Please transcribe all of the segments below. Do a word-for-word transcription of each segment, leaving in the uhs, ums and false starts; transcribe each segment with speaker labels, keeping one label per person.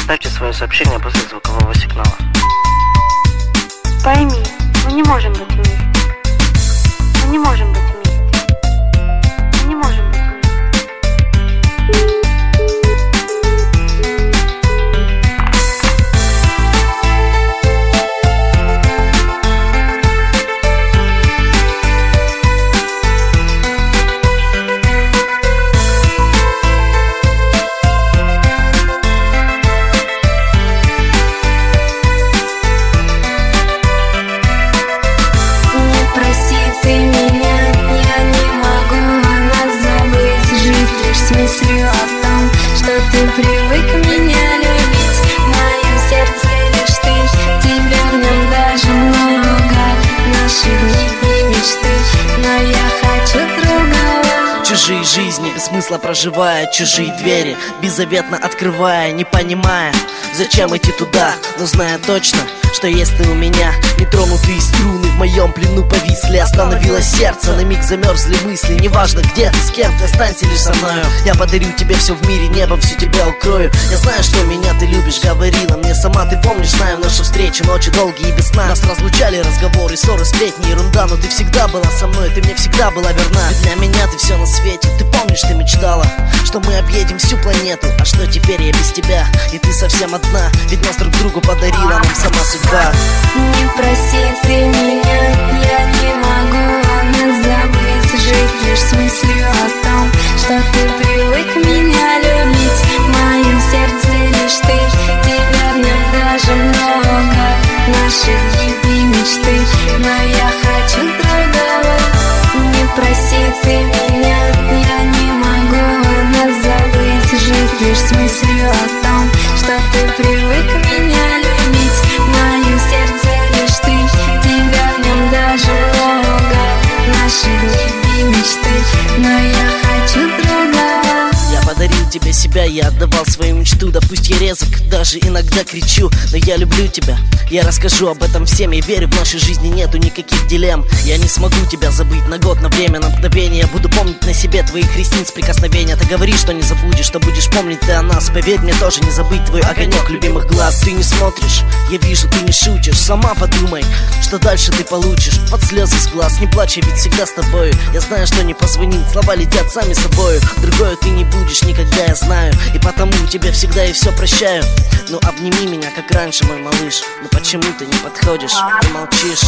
Speaker 1: Оставьте свое сообщение после звукового сигнала.
Speaker 2: Пойми, мы не можем быть вместе. Мы не можем быть вместе. Мы не можем быть вместе.
Speaker 3: Ты привык меня любить, в моем сердце лишь ты. Тебя в нем даже много, наши дни и мечты, но я хочу другого.
Speaker 4: Чужие жизни без смысла проживая, чужие двери беззаветно открывая, не понимая, зачем идти туда, но зная точно, что есть ты у меня. Нетронутые струны в моем плену повисли, остановилось сердце, на миг замерзли мысли. Неважно где ты, с кем ты, останься лишь со мною. Я подарю тебе все в мире, небом всю тебя укрою. Я знаю, что меня ты любишь, говорила мне сама. Ты помнишь, знаю наши встречи, ночи долгие и без сна. Нас разлучали разговоры, ссоры, сплетни, ерунда. Но ты всегда была со мной, ты мне всегда была верна. Ведь для меня ты все на свете. Ты помнишь, ты мечтала, что мы объедем всю планету. А что теперь я без тебя, и ты совсем одна. Ведь нас друг другу подарила нам сама судьба.
Speaker 3: Не проси ты меня, я не могу нас забыть. Жить лишь с мыслью о том, что ты привык меня любить. В моем сердце лишь ты, тебя в нем даже много, наши дни и мечты, но я хочу другого. Не проси ты меня, я не могу нас забыть. Жить лишь с мыслью о том, что ты привык меня любить. В моем сердце лишь ты, тебя в нем даже много, наши дни и мечты, но я хочу другого.
Speaker 4: Я подарил тебе себя, я отдавал свою мечту. Да пусть я резок, даже иногда кричу, но я люблю тебя. Я расскажу об этом всем, я верю, в нашей жизни нету никаких дилемм. Я не смогу тебя забыть на год, на время, на мгновение. Я буду помнить на себе твоих ресниц прикосновения. Ты говоришь, что не забудешь, что будешь помнить ты о нас. Поверь мне, тоже не забыть твой огонек любимых глаз. Ты не смотришь, я вижу, ты не шутишь. Сама подумай, что дальше ты получишь. Под слезы с глаз, не плачь, я ведь всегда с тобою. Я знаю, что не позвонить, слова летят сами собою. Другое ты не будешь никогда, я знаю, и потому тебе всегда и все прощаю. Ну обними меня, как раньше, мой малыш. Ну почему ты не подходишь, ты молчишь?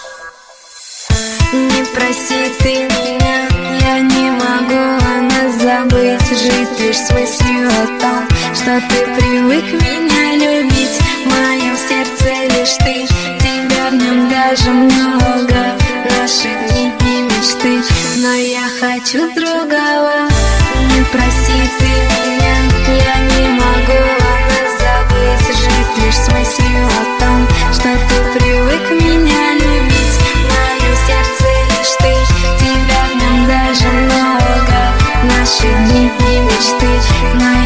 Speaker 3: Не проси ты меня, я не могу нас забыть. Жить лишь с мыслью о том, что ты привык меня любить. В моем сердце лишь ты, тебя в нем даже много, наши дни и мечты, но я хочу другого. Не проси ты меня, я не могу нас забыть. Жить лишь с мыслью о том, что ты привык меня любить. В моем сердце лишь ты, тебя в нем даже много, наши дни и мечты, но